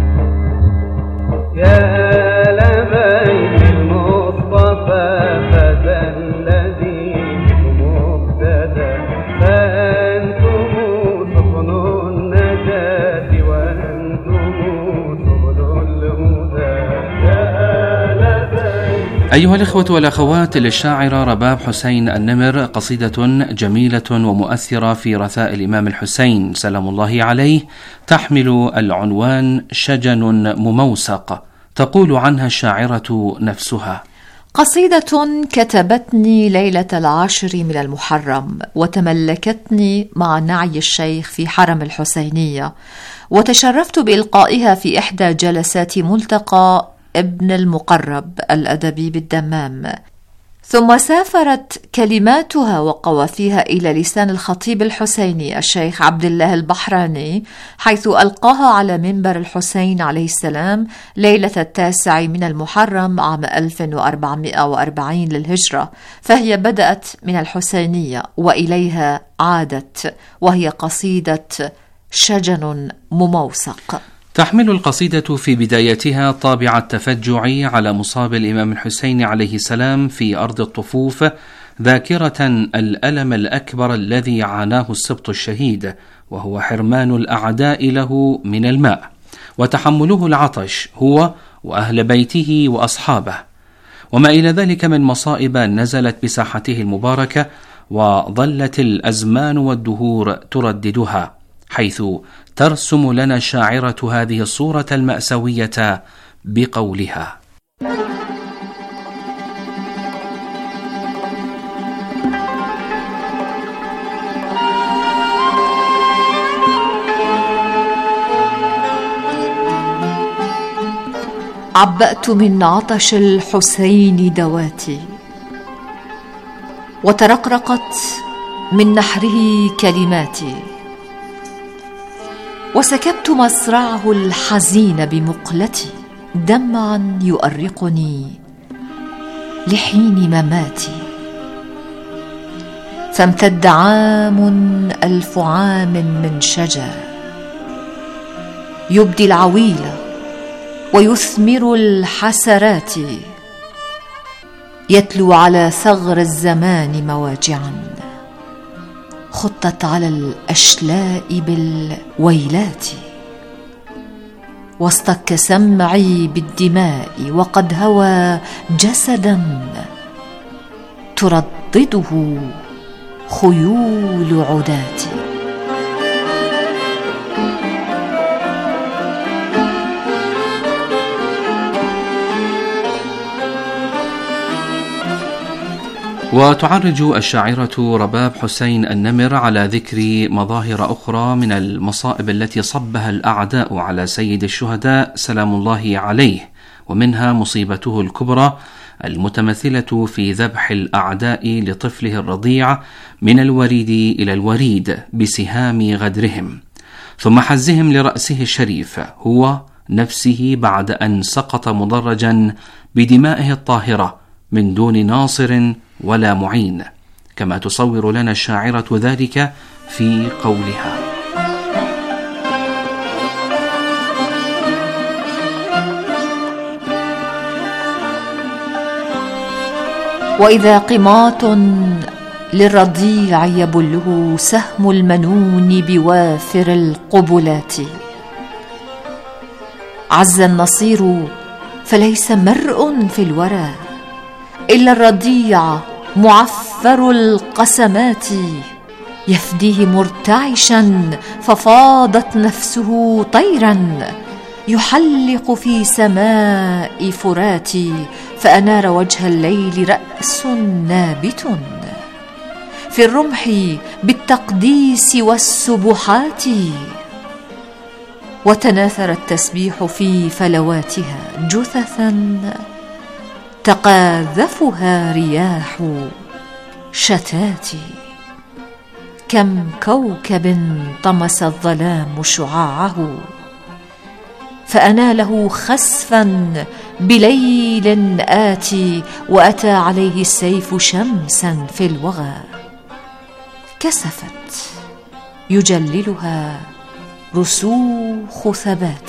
يا لبيك المصطفى فذا الذي مبتدى، فأنتم سفن النجاة وأنتم سبل الهدى. أيها الإخوة والأخوات، للشاعرة رباب حسين النمر قصيدة جميلة ومؤثرة في رثاء الإمام الحسين سلام الله عليه، تحمل العنوان شجن مموسق. تقول عنها الشاعرة نفسها: قصيدة كتبتني ليلة العاشر من المحرم، وتملكتني مع نعي الشيخ في حرم الحسينية، وتشرفت بإلقائها في إحدى جلسات ملتقى ابن المقرب الأدبي بالدمام. ثم سافرت كلماتها وقوافيها إلى لسان الخطيب الحسيني الشيخ عبد الله البحراني، حيث ألقاها على منبر الحسين عليه السلام ليلة التاسع من المحرم عام ألف وأربعمائة وأربعين للهجرة، فهي بدأت من الحسينية وإليها عادت، وهي قصيدة شجن مموسق. تحمل القصيدة في بدايتها طابع التفجع على مصاب الإمام الحسين عليه السلام في أرض الطفوف، ذاكرة الألم الأكبر الذي عاناه السبط الشهيد، وهو حرمان الأعداء له من الماء، وتحمله العطش هو وأهل بيته وأصحابه، وما إلى ذلك من مصائب نزلت بساحته المباركة، وظلت الأزمان والدهور ترددها، حيث ترسم لنا الشاعرة هذه الصورة المأساوية بقولها: عبأت من عطش الحسين دواتي، وترقرقت من نحره كلماتي، وسكبت مصرعه الحزين بمقلتي، دمعا يؤرقني لحين مماتي. فامتد عام ألف عام من شجر يبدي العويل ويثمر الحسرات، يتلو على ثغر الزمان مواجعا خطت على الأشلاء بالويلات، واصطك سمعي بالدماء وقد هوى جسدا تردده خيول عداتي. وتعرج الشاعرة رباب حسين النمر على ذكر مظاهر أخرى من المصائب التي صبها الأعداء على سيد الشهداء سلام الله عليه، ومنها مصيبته الكبرى المتمثلة في ذبح الأعداء لطفله الرضيع من الوريد إلى الوريد بسهام غدرهم، ثم حزهم لرأسه الشريف هو نفسه بعد أن سقط مضرجا بدمائه الطاهرة من دون ناصر ولا معين، كما تصور لنا الشاعرة ذلك في قولها: وإذا قماط للرضيع يبله سهم المنون بوافر القبلات، عز النصير فليس مرء في الورى إلا الرضيع معفر القسمات، يفديه مرتعشا ففاضت نفسه طيرا يحلق في سماء فراتي، فأنار وجه الليل رأس نابت في الرمح بالتقديس والسبحات، وتناثر التسبيح في فلواتها جثثا تقاذفها رياح شتات. كم كوكب طمس الظلام شعاعه فأناله خسفا بليل آتي، وأتى عليه السيف شمسا في الوغى كسفت يجللها رسوخ ثبات.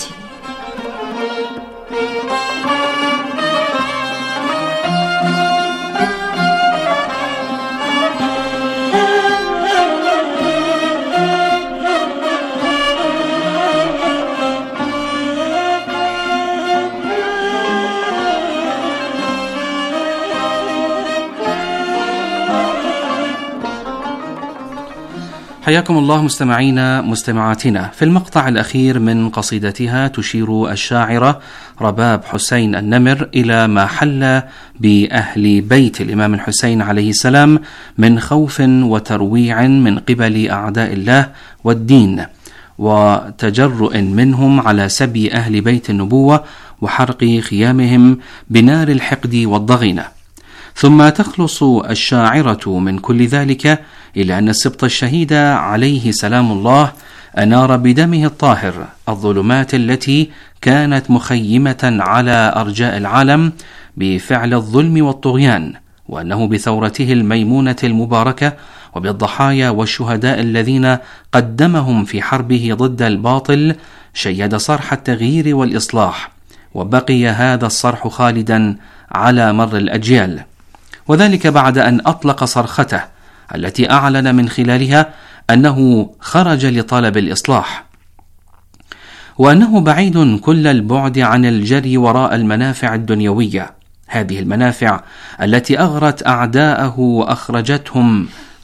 حياكم الله مستمعينا مستمعاتنا. في المقطع الأخير من قصيدتها تشير الشاعرة رباب حسين النمر إلى ما حل بأهل بيت الإمام الحسين عليه السلام من خوف وترويع من قبل أعداء الله والدين، وتجرؤ منهم على سبي أهل بيت النبوة وحرق خيامهم بنار الحقد والضغينة. ثم تخلص الشاعرة من كل ذلك إلى أن السبط الشهيد عليه سلام الله أنار بدمه الطاهر الظلمات التي كانت مخيمة على أرجاء العالم بفعل الظلم والطغيان، وأنه بثورته الميمونة المباركة وبالضحايا والشهداء الذين قدمهم في حربه ضد الباطل شيد صرح التغيير والإصلاح، وبقي هذا الصرح خالدا على مر الأجيال، وذلك بعد أن أطلق صرخته التي أعلن من خلالها أنه خرج لطلب الإصلاح، وأنه بعيد كل البعد عن الجري وراء المنافع الدنيوية، هذه المنافع التي أغرت أعداءه وأخرجتهم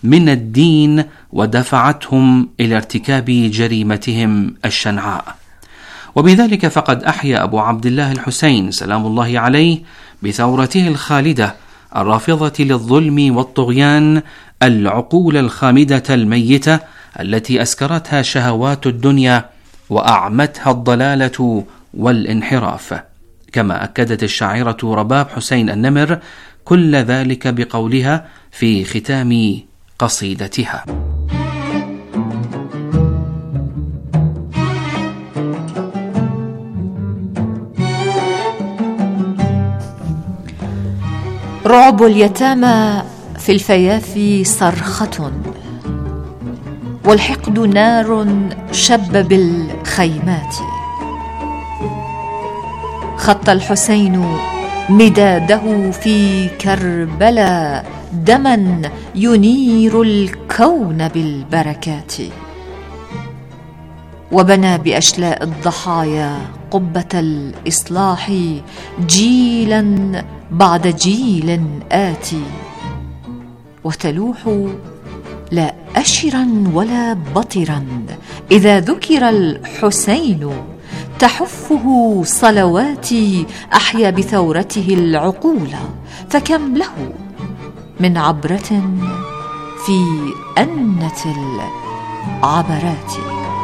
من الدين ودفعتهم إلى ارتكاب جريمتهم الشنعاء. وبذلك فقد أحيا أبو عبد الله الحسين سلام الله عليه بثورته الخالدة الرافضة للظلم والطغيان العقول الخامدة الميتة التي أسكرتها شهوات الدنيا وأعمتها الضلالة والانحراف. كما أكدت الشاعرة رباب حسين النمر كل ذلك بقولها في ختام قصيدتها: رعب اليتامى في الفيافي صرخة، والحقد نار شب بالخيمات. خط الحسين مداده في كربلاء دما ينير الكون بالبركات، وبنى بأشلاء الضحايا قبة الإصلاح جيلا بعد جيل آتي، وتلوح لا أشرا ولا بطرا إذا ذكر الحسين، تحفه صلواتي أحيا بثورته العقول، فكم له من عبرة في أنة العبرات.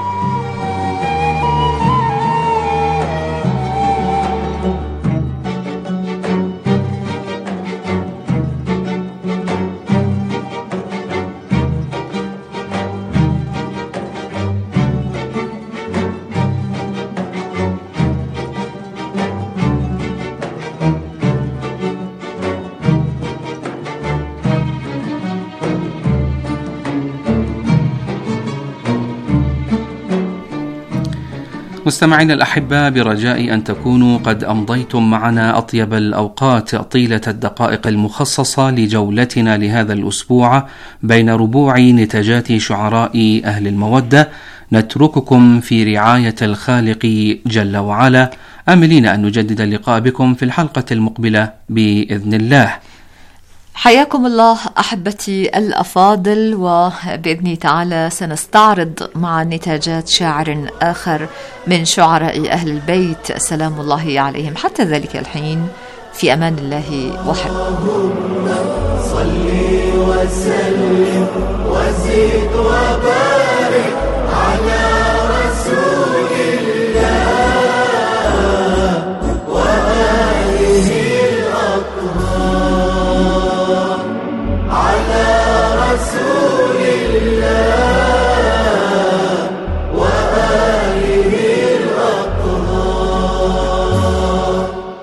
مستمعينا الأحباء، برجاء أن تكونوا قد أمضيتم معنا أطيب الأوقات طيلة الدقائق المخصصة لجولتنا لهذا الأسبوع بين ربوع نتاجات شعراء أهل المودة. نترككم في رعاية الخالق جل وعلا، آملين أن نجدد اللقاء بكم في الحلقة المقبلة بإذن الله. حياكم الله أحبتي الأفاضل، وبإذن تعالى سنستعرض مع نتاجات شاعر آخر من شعراء أهل البيت سلام الله عليهم. حتى ذلك الحين في أمان الله وحفظه. صلي وسلم وزد وبارك على رسول الله وآله الأطهار، على رسول الله وآله الأطهار.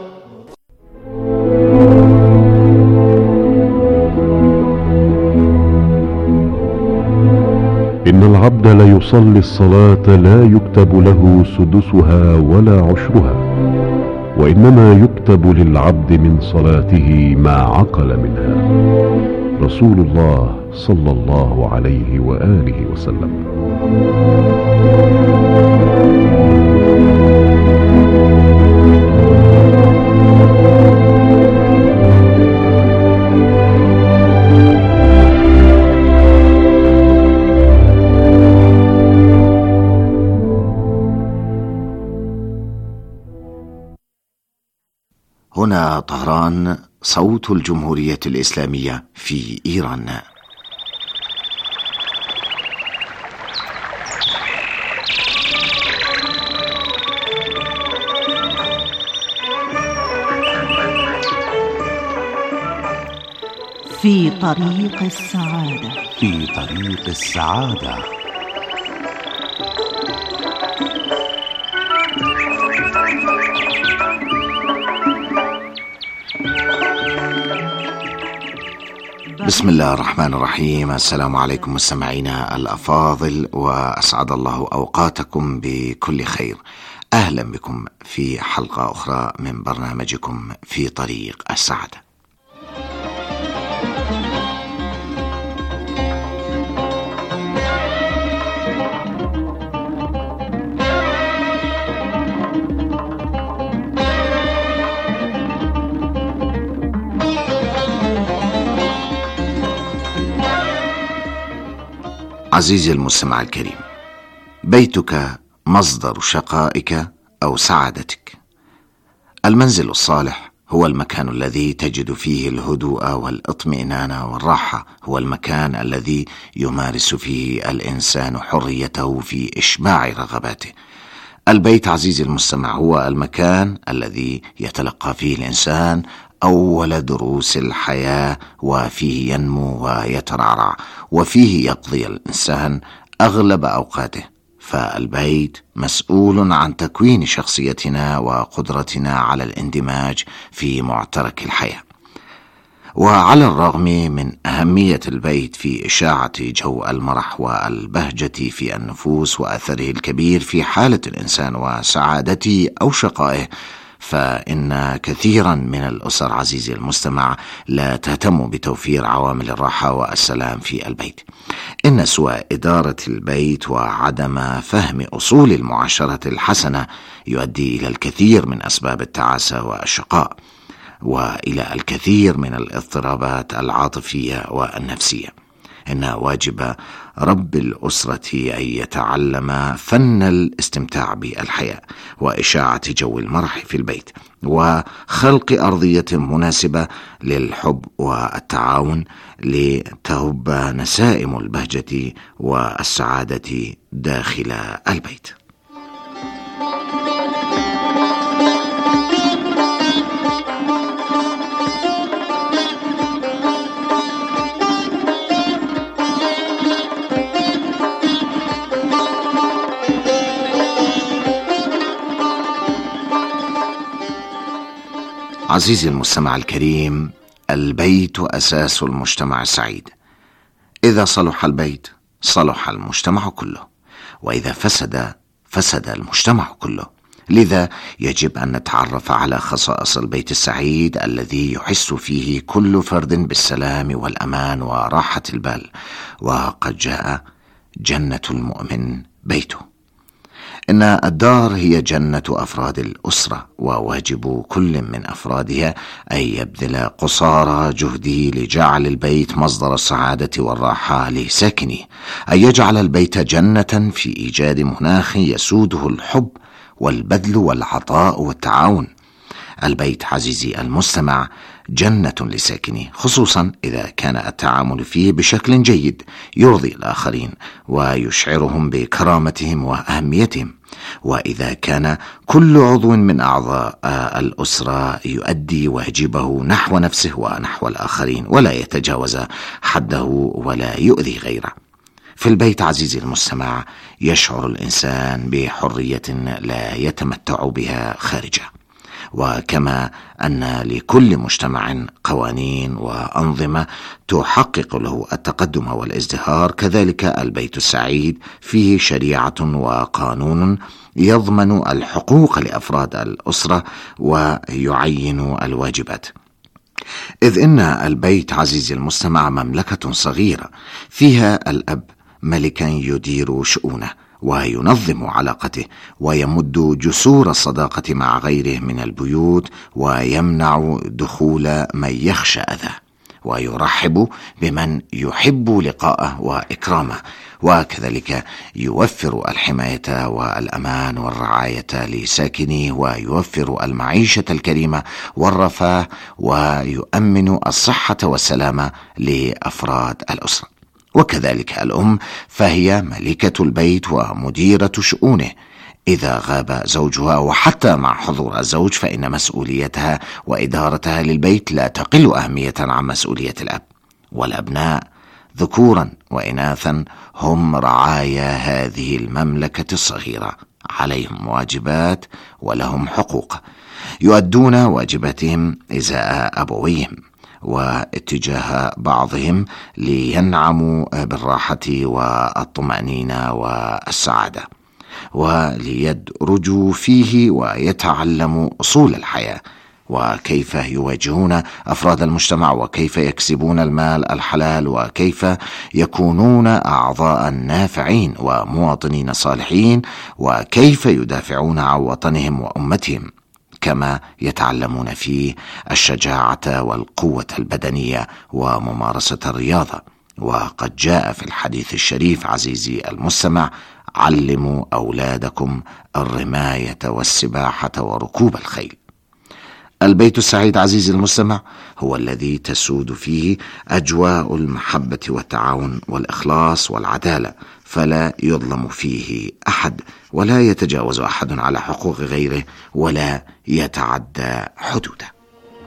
إن العبد ليصلي الصلاة لا يكتب له سدسها ولا عشرها، وإنما يكتب للعبد من صلاته ما عقل منها. رسول الله صلى الله عليه وآله وسلم. هنا طهران، صوت الجمهورية الإسلامية في إيران. في طريق السعادة. في طريق السعادة. بسم الله الرحمن الرحيم. السلام عليكم مستمعينا الأفاضل، وأسعد الله أوقاتكم بكل خير. أهلا بكم في حلقة أخرى من برنامجكم في طريق السعادة. عزيزي المستمع الكريم، بيتك مصدر شقائك أو سعادتك. المنزل الصالح هو المكان الذي تجد فيه الهدوء والاطمئنان والراحة، هو المكان الذي يمارس فيه الإنسان حريته في إشباع رغباته. البيت عزيزي المستمع هو المكان الذي يتلقى فيه الإنسان أول دروس الحياة، وفيه ينمو ويترعرع، وفيه يقضي الإنسان أغلب أوقاته. فالبيت مسؤول عن تكوين شخصيتنا وقدرتنا على الاندماج في معترك الحياة. وعلى الرغم من أهمية البيت في إشاعة جو المرح والبهجة في النفوس وأثره الكبير في حالة الإنسان وسعادته أو شقائه، فإن كثيرا من الأسر عزيزي المستمع لا تهتم بتوفير عوامل الراحة والسلام في البيت. إن سوء إدارة البيت وعدم فهم أصول المعاشرة الحسنة يؤدي إلى الكثير من أسباب التعاسة والشقاء، وإلى الكثير من الاضطرابات العاطفية والنفسية. إن واجب رب الأسرة أن يتعلم فن الاستمتاع بالحياة وإشاعة جو المرح في البيت، وخلق أرضية مناسبة للحب والتعاون لتهب نسائم البهجة والسعادة داخل البيت. عزيزي المستمع الكريم، البيت أساس المجتمع السعيد. إذا صلح البيت صلح المجتمع كله، وإذا فسد فسد المجتمع كله. لذا يجب أن نتعرف على خصائص البيت السعيد الذي يحس فيه كل فرد بالسلام والأمان وراحة البال. وقد جاء جنة المؤمن بيته. إن الدار هي جنة أفراد الأسرة، وواجب كل من أفرادها أن يبذل قصارى جهده لجعل البيت مصدر السعادة والراحة لساكنه، أن يجعل البيت جنة في إيجاد مناخ يسوده الحب والبذل والعطاء والتعاون. البيت عزيزي المستمع جنة لساكنه، خصوصا إذا كان التعامل فيه بشكل جيد يرضي الآخرين ويشعرهم بكرامتهم وأهميتهم، وإذا كان كل عضو من أعضاء الأسرة يؤدي واجبه نحو نفسه ونحو الآخرين ولا يتجاوز حده ولا يؤذي غيره. في البيت عزيزي المستمع يشعر الإنسان بحرية لا يتمتع بها خارجه. وكما أن لكل مجتمع قوانين وأنظمة تحقق له التقدم والازدهار، كذلك البيت السعيد فيه شريعة وقانون يضمن الحقوق لأفراد الأسرة ويعين الواجبات. إذ إن البيت عزيزي المستمع مملكة صغيرة فيها الأب ملكا يدير شؤونه وينظم علاقته، ويمد جسور الصداقة مع غيره من البيوت، ويمنع دخول من يخشى أذاه، ويرحب بمن يحب لقاءه وإكرامه، وكذلك يوفر الحماية والأمان والرعاية لساكنيه، ويوفر المعيشة الكريمة والرفاه، ويؤمن الصحة والسلامة لأفراد الأسرة. وكذلك الأم فهي ملكة البيت ومديرة شؤونه. إذا غاب زوجها وحتى مع حضور الزوج فإن مسؤوليتها وإدارتها للبيت لا تقل أهمية عن مسؤولية الأب. والأبناء ذكورا وإناثا هم رعايا هذه المملكة الصغيرة، عليهم واجبات ولهم حقوق، يؤدون واجباتهم إزاء أبويهم واتجاه بعضهم لينعموا بالراحة والطمأنينة والسعادة، وليدرجوا فيه ويتعلموا أصول الحياة، وكيف يواجهون أفراد المجتمع، وكيف يكسبون المال الحلال، وكيف يكونون أعضاء نافعين ومواطنين صالحين، وكيف يدافعون عن وطنهم وأمتهم. كما يتعلمون فيه الشجاعة والقوة البدنية وممارسة الرياضة، وقد جاء في الحديث الشريف عزيزي المستمع: علموا أولادكم الرماية والسباحة وركوب الخيل. البيت السعيد عزيزي المستمع هو الذي تسود فيه أجواء المحبة والتعاون والإخلاص والعدالة، فلا يظلم فيه أحد، ولا يتجاوز أحد على حقوق غيره، ولا يتعدى حدوده.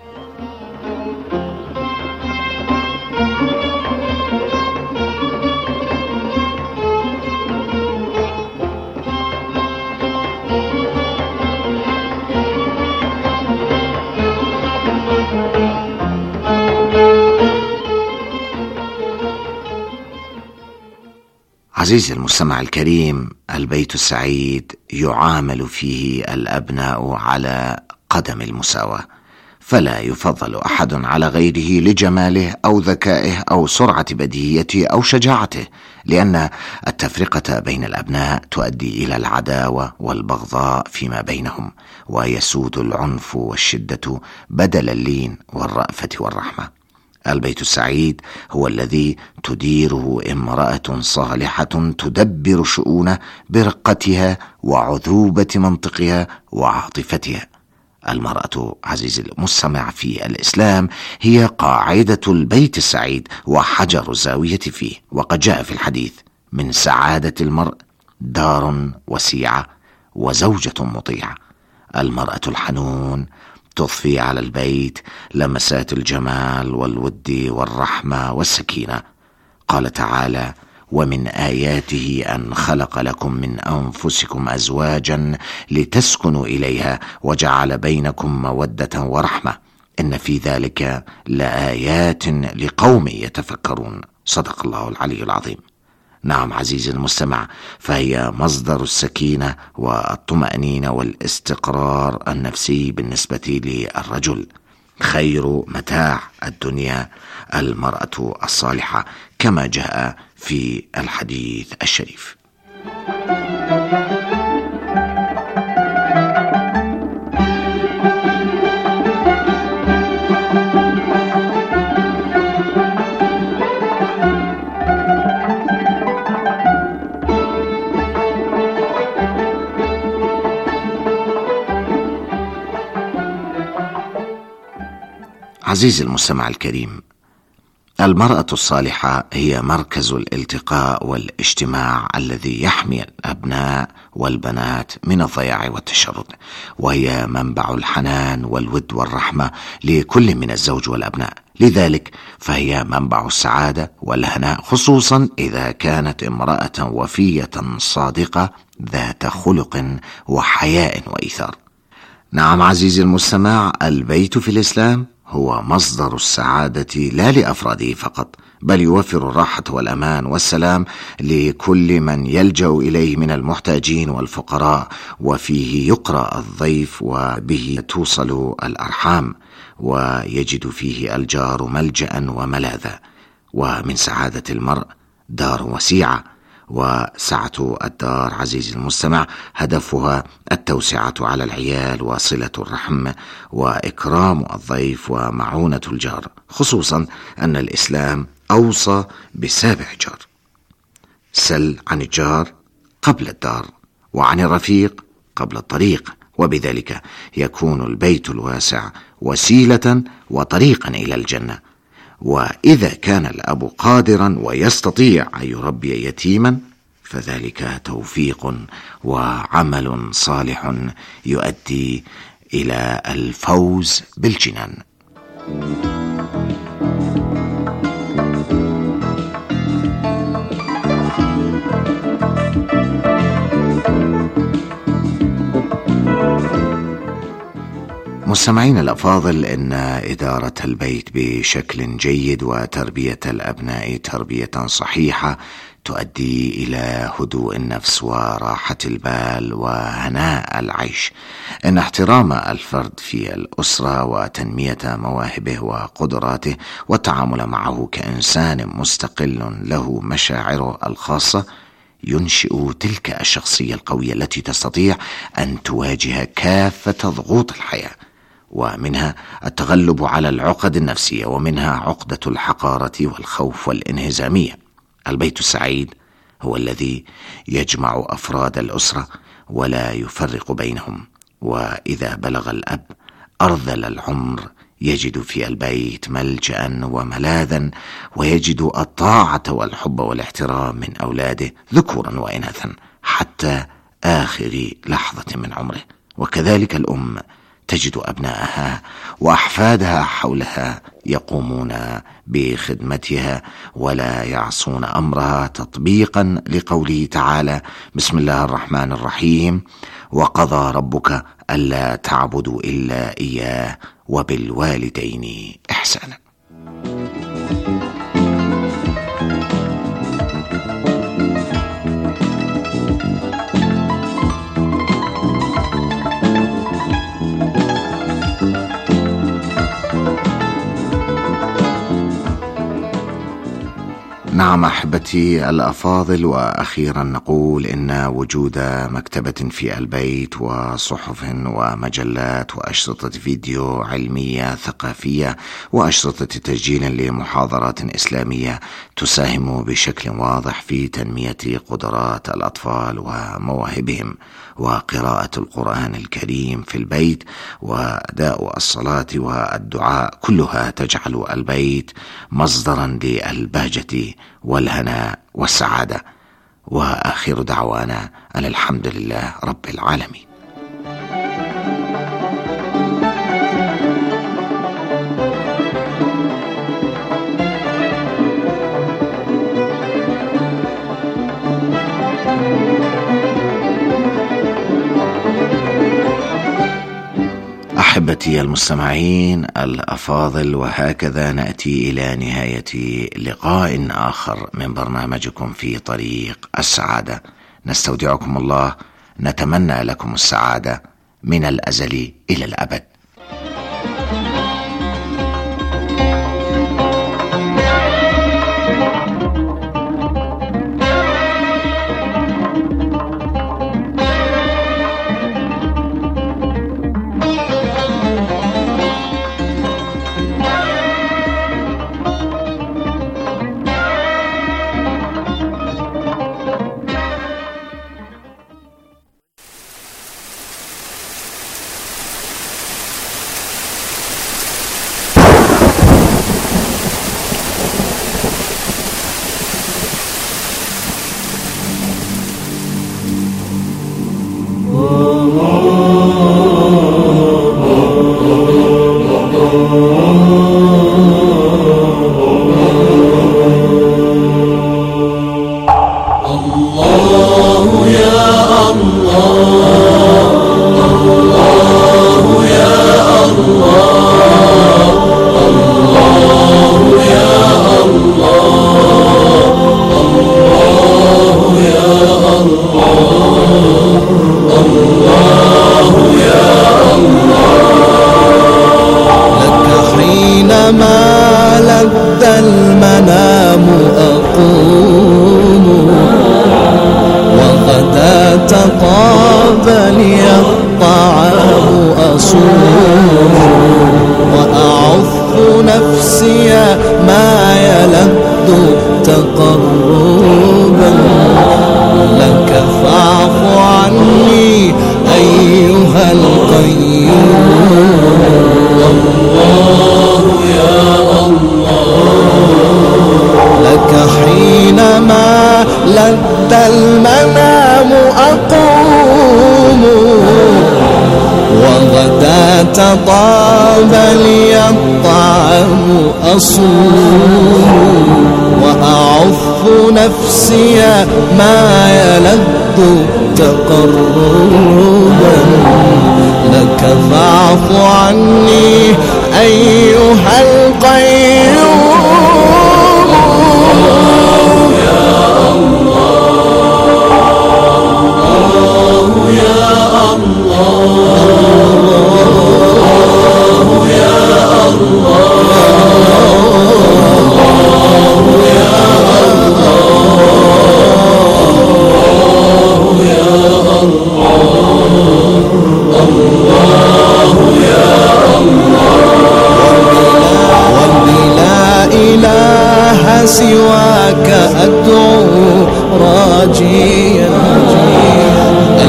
عزيزي المستمع الكريم، البيت السعيد يعامل فيه الأبناء على قدم المساواة، فلا يفضل أحد على غيره لجماله أو ذكائه أو سرعة بديهيته أو شجاعته، لأن التفرقة بين الأبناء تؤدي إلى العداوة والبغضاء فيما بينهم، ويسود العنف والشدة بدل اللين والرأفة والرحمة. البيت السعيد هو الذي تديره امرأة صالحة تدبر شؤونه برقتها وعذوبة منطقها وعاطفتها. المرأة عزيزي المستمع في الإسلام هي قاعدة البيت السعيد وحجر الزاوية فيه، وقد جاء في الحديث: من سعادة المرء دار وسيعة وزوجة مطيعة. المرأة الحنون تضفي على البيت لمسات الجمال والود والرحمة والسكينة. قال تعالى: ومن آياته أن خلق لكم من أنفسكم أزواجا لتسكنوا إليها وجعل بينكم مودة ورحمة إن في ذلك لآيات لقوم يتفكرون. صدق الله العلي العظيم. نعم عزيزي المستمع، فهي مصدر السكينة والطمأنينة والاستقرار النفسي بالنسبة للرجل. خير متاع الدنيا المرأة الصالحة، كما جاء في الحديث الشريف. عزيزي المستمع الكريم، المرأة الصالحة هي مركز الالتقاء والاجتماع الذي يحمي الأبناء والبنات من الضياع والتشرد، وهي منبع الحنان والود والرحمة لكل من الزوج والأبناء. لذلك فهي منبع السعادة والهناء، خصوصا إذا كانت امرأة وفية صادقة ذات خلق وحياء وإيثار. نعم عزيزي المستمع، البيت في الإسلام هو مصدر السعادة لا لأفراده فقط، بل يوفر الراحة والأمان والسلام لكل من يلجأ إليه من المحتاجين والفقراء، وفيه يقرأ الضيف وبه توصل الأرحام، ويجد فيه الجار ملجأ وملاذا. ومن سعادة المرء دار وسيعة، وسعة الدار عزيزي المستمع هدفها التوسعة على العيال وصلة الرحم وإكرام الضيف ومعونة الجار، خصوصا أن الإسلام أوصى بسابع جار: سل عن الجار قبل الدار، وعن الرفيق قبل الطريق. وبذلك يكون البيت الواسع وسيلة وطريقا إلى الجنة. وإذا كان الأب قادرا ويستطيع أن يربي يتيما فذلك توفيق وعمل صالح يؤدي إلى الفوز بالجنان. مستمعين الأفاضل، إن إدارة البيت بشكل جيد وتربية الأبناء تربية صحيحة تؤدي إلى هدوء النفس وراحة البال وهناء العيش. إن احترام الفرد في الأسرة وتنمية مواهبه وقدراته والتعامل معه كإنسان مستقل له مشاعره الخاصة ينشئ تلك الشخصية القوية التي تستطيع أن تواجه كافة ضغوط الحياة. ومنها التغلب على العقد النفسية، ومنها عقدة الحقارة والخوف والانهزامية. البيت السعيد هو الذي يجمع أفراد الأسرة ولا يفرق بينهم، وإذا بلغ الأب أرذل العمر يجد في البيت ملجأ وملاذا، ويجد الطاعة والحب والاحترام من أولاده ذكورا وإناثا حتى آخر لحظة من عمره. وكذلك الأم تجد أبنائها وأحفادها حولها يقومون بخدمتها ولا يعصون أمرها، تطبيقا لقوله تعالى: بسم الله الرحمن الرحيم: وقضى ربك ألا تعبدوا إلا إياه وبالوالدين إحسانا. نعم أحبتي الأفاضل، وأخيرا نقول إن وجود مكتبة في البيت وصحف ومجلات وأشرطة فيديو علمية ثقافية وأشرطة تسجيل لمحاضرات إسلامية تساهم بشكل واضح في تنمية قدرات الأطفال ومواهبهم، وقراءة القرآن الكريم في البيت وأداء الصلاة والدعاء كلها تجعل البيت مصدرا للبهجة والهناء والسعادة. وآخر دعوانا أن الحمد لله رب العالمين. أحبتي المستمعين الأفاضل، وهكذا نأتي إلى نهاية لقاء آخر من برنامجكم في طريق السعادة. نستودعكم الله، نتمنى لكم السعادة من الأزل إلى الأبد. طاب لي الطعام أصوم وأعف نفسي ما يلذ تقربا لك فاعف عني أيها القيوم يا الله يا الله يا الله